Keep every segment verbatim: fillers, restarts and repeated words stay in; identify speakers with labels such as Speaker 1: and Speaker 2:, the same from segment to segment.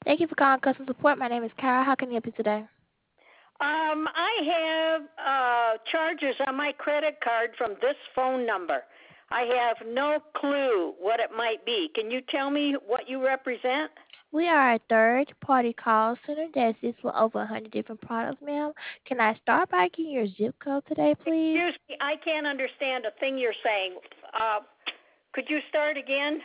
Speaker 1: Thank you for calling customer support. My name is Kara. How can I help you today?
Speaker 2: Um, I have uh, charges on my credit card from this phone number. I have no clue what it might be. Can you tell me what you represent?
Speaker 1: We are a third-party call center that assists with over one hundred different products, ma'am. Can I start by getting your zip code today, please?
Speaker 2: Excuse me, I can't understand a thing you're saying. Uh, could you start again?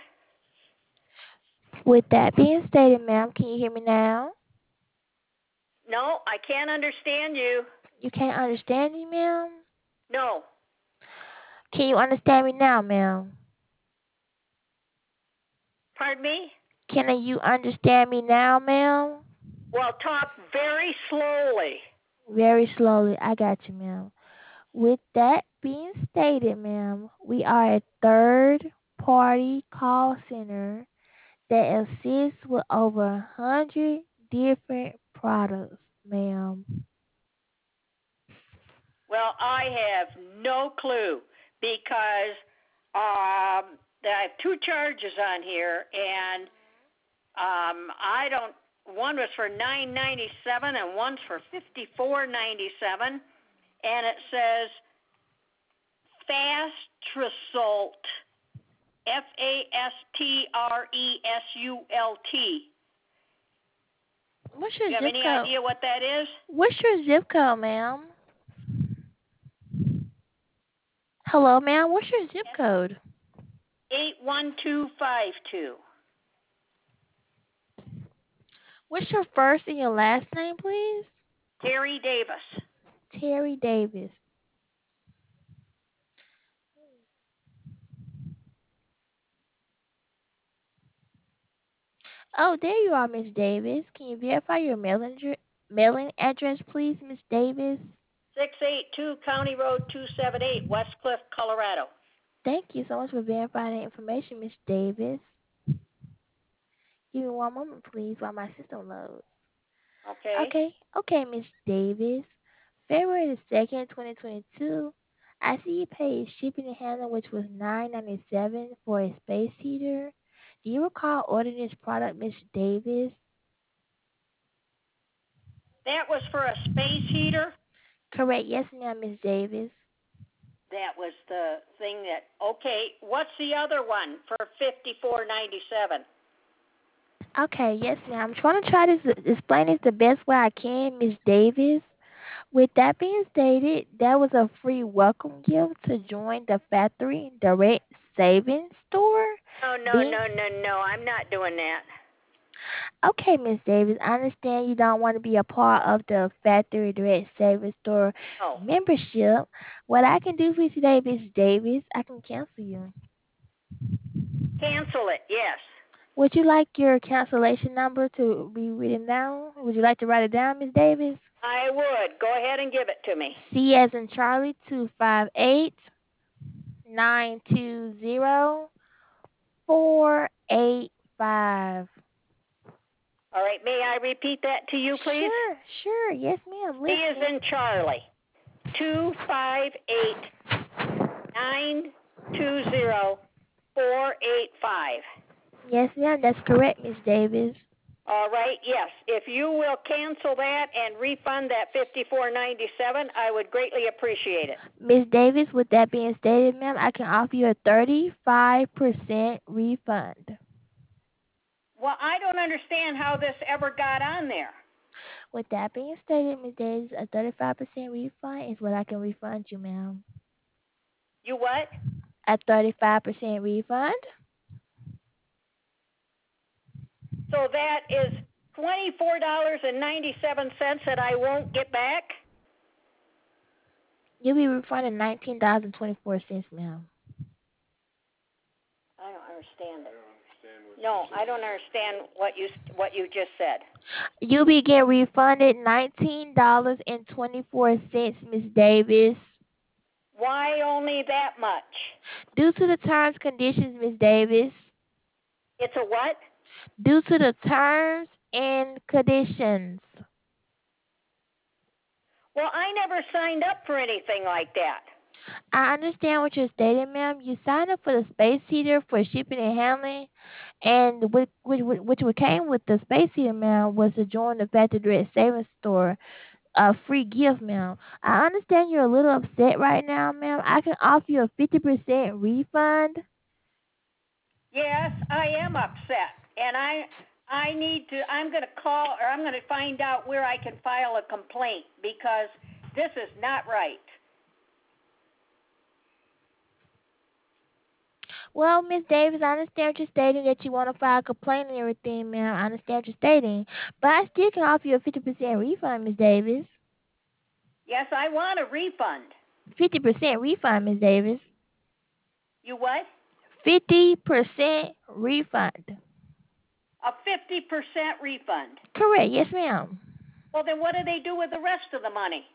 Speaker 1: With that being stated, ma'am, can you hear me now?
Speaker 2: No, I can't understand you.
Speaker 1: You can't understand me, ma'am?
Speaker 2: No.
Speaker 1: Can you understand me now, ma'am?
Speaker 2: Pardon me?
Speaker 1: Can you understand me now, ma'am?
Speaker 2: Well, talk very slowly.
Speaker 1: Very slowly. I got you, ma'am. With that being stated, ma'am, we are a third-party call center that assists with over a hundred different products, ma'am.
Speaker 2: Well, I have no clue because um, I have two charges on here, and um, I don't. One was for nine ninety seven, and one's for fifty four ninety seven, and it says Fastrasult, F A S T R E S U L T.
Speaker 1: What's
Speaker 2: Do
Speaker 1: your
Speaker 2: you have
Speaker 1: zip
Speaker 2: any
Speaker 1: code?
Speaker 2: idea what that is?
Speaker 1: What's your zip code, ma'am? Hello, ma'am. What's your zip code?
Speaker 2: eight one two five two.
Speaker 1: What's your first and your last name, please?
Speaker 2: Terry Davis.
Speaker 1: Terry Davis. Oh, there you are, Miss Davis. Can you verify your mailing address, mailing address, please, Miss Davis?
Speaker 2: six eighty-two County Road two seventy-eight, West Cliff, Colorado.
Speaker 1: Thank you so much for verifying that information, Miss Davis. Give me one moment, please, while my system loads.
Speaker 2: Okay.
Speaker 1: Okay, okay, Miss Davis. February the second, twenty twenty-two. I see you paid shipping and handling, which was nine ninety-seven for a space heater. Do you recall ordering this product, Miss Davis?
Speaker 2: That was for a space heater.
Speaker 1: Correct. Yes, ma'am, Miss Davis.
Speaker 2: That was the thing that. Okay. What's the other one for fifty-four ninety-seven?
Speaker 1: Okay, yes, ma'am. I'm trying to try to explain this the best way I can, Miss Davis. With that being stated, that was a free welcome gift to join the Factory Direct Savings Store.
Speaker 2: No, no,
Speaker 1: Being
Speaker 2: no, no, no. I'm not doing that.
Speaker 1: okay, Miss Davis, I understand you don't want to be a part of the Factory Direct Savings Store
Speaker 2: Oh,
Speaker 1: membership. What I can do for you today, Miss Davis, I can cancel you.
Speaker 2: cancel it. Yes.
Speaker 1: Would you like your cancellation number to be written down? Would you like to write it down, Miss Davis?
Speaker 2: I would. Go ahead and give it to me.
Speaker 1: C as in Charlie, two five eight nine two zero four eight five.
Speaker 2: All right. May I repeat that to you, please?
Speaker 1: Sure, sure. Yes, ma'am.
Speaker 2: C is
Speaker 1: Listening.
Speaker 2: in Charlie. Two five eight nine two zero four eight five.
Speaker 1: Yes, ma'am. That's correct, Miss Davis.
Speaker 2: All right, yes. If you will cancel that and refund that fifty-four ninety-seven, I would greatly appreciate it.
Speaker 1: Miss Davis, with that being stated, ma'am, I can offer you a thirty-five percent refund.
Speaker 2: Well, I don't understand how this ever got on there.
Speaker 1: With that being stated, Miss Davis, a thirty-five percent refund is what I can refund you, ma'am.
Speaker 2: You what?
Speaker 1: A thirty-five percent refund?
Speaker 2: So that is twenty-four dollars and ninety-seven cents that I won't get back?
Speaker 1: You'll be refunded nineteen dollars and twenty-four cents, ma'am.
Speaker 2: I don't understand it. No, I don't understand what you what you just said.
Speaker 1: You'll be getting refunded nineteen dollars and twenty-four cents, Miss Davis.
Speaker 2: Why only that much?
Speaker 1: Due to the terms conditions, Miss Davis.
Speaker 2: It's a what?
Speaker 1: Due to the terms and conditions.
Speaker 2: Well, I never signed up for anything like that.
Speaker 1: I understand what you're stating, ma'am. You signed up for the space heater for shipping and handling, and which which which what came with the space heater, ma'am, was to join the Factory Direct Savings Store, a free gift, ma'am. I understand you're a little upset right now, ma'am. I can offer you a fifty percent refund.
Speaker 2: Yes, I am upset, and I I need to. I'm going to call, or I'm going to find out where I can file a complaint because this is not right.
Speaker 1: Well, Miss Davis, I understand what you're stating that you want to file a complaint and everything, ma'am. I understand what you're stating, but I still can offer you a fifty percent refund, Miss Davis.
Speaker 2: Yes, I want a refund.
Speaker 1: Fifty percent refund, Miss Davis.
Speaker 2: You what?
Speaker 1: Fifty percent refund.
Speaker 2: A fifty percent refund.
Speaker 1: Correct. Yes, ma'am.
Speaker 2: Well, then what do they do with the rest of the money?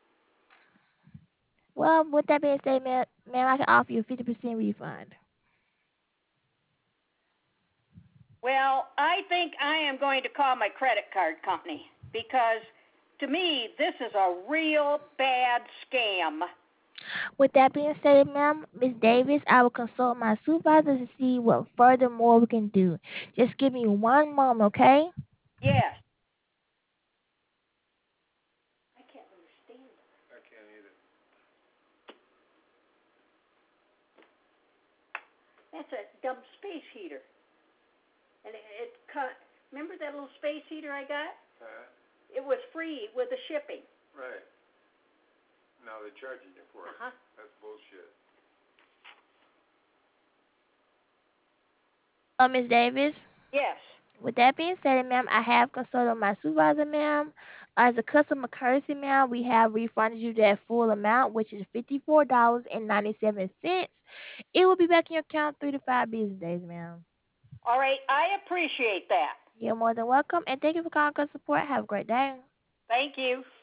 Speaker 1: Well, with that being said, ma'am, ma'am, I can offer you a fifty percent refund.
Speaker 2: Well, I think I am going to call my credit card company because to me, this is a real bad scam.
Speaker 1: With that being said, ma'am, Miss Davis, I will consult my supervisor to see what furthermore we can do. Just give me one moment, okay?
Speaker 2: Yes. I can't understand it.
Speaker 3: I can't either.
Speaker 2: That's a dumb space heater. And it, it cut. Remember that little space heater I got?
Speaker 3: Uh,
Speaker 2: It was free with the shipping.
Speaker 3: right. Now they're charging you for it.
Speaker 2: Uh-huh.
Speaker 3: That's bullshit.
Speaker 1: Uh, Miss Davis,
Speaker 2: Yes.
Speaker 1: with that being said, ma'am, I have consulted my supervisor, ma'am. As a customer courtesy, ma'am, we have refunded you that full amount, which is fifty-four dollars and ninety-seven cents. It will be back in your account three to five business days, ma'am.
Speaker 2: All right. I appreciate that.
Speaker 1: You're more than welcome, and thank you for calling customer support. Have a great day.
Speaker 2: Thank you.